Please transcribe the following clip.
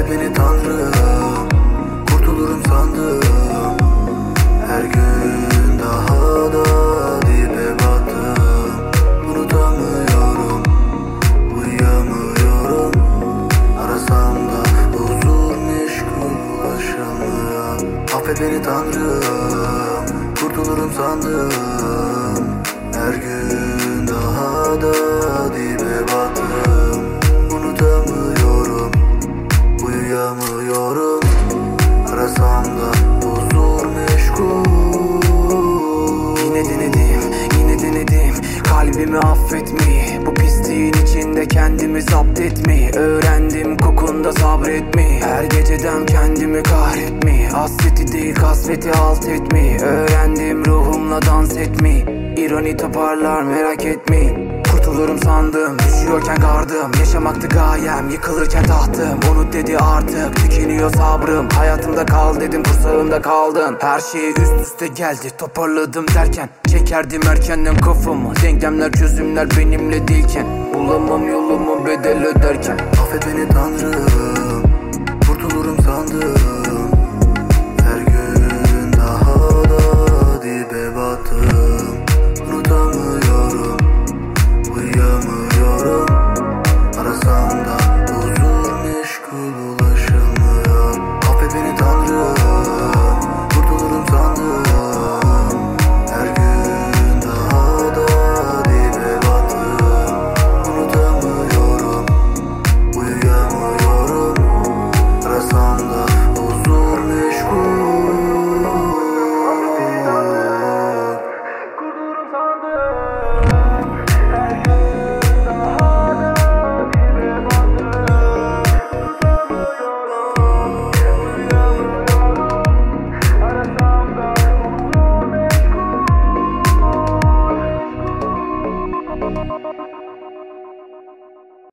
Affet beni Tanrım, kurtulurum sandım. Her gün daha da dibe battım. Unutamıyorum, uyuyamıyorum. Arasam da huzur meşgul ulaşamıyor. Affet beni Tanrım, kurtulurum sandım. Her gün daha da dibe battım. Unutamıyorum, uyuyamıyorum. Arasam da huzur meşgul. Yine denedim kalbimi affetmeyi. Bu pisliğin içinde kendimi zapt etmeyi öğrendim, kokunda sabretmeyi. Her geceden kendimi kahretmeyi, hasreti değil kasveti alt etmeyi öğrendim, ruhumla dans etmeyi. İroni toparlar merak etmeyin. Kurtulurum sandım, düşüyorken gardım. Yaşamaktı gayem, yıkılırken tahtım. Unut dedi artık, tükeniyor sabrım. Hayatımda kal dedim, kursağımda kaldın. Her şey üst üste geldi, toparladım derken çekerdim erkenden kafamı. Denklemler çözümler benimle değilken bulamam yolumu bedel öderken. Affet beni Tanrım, kurtulurum sandım. Her gün daha da dibe battım.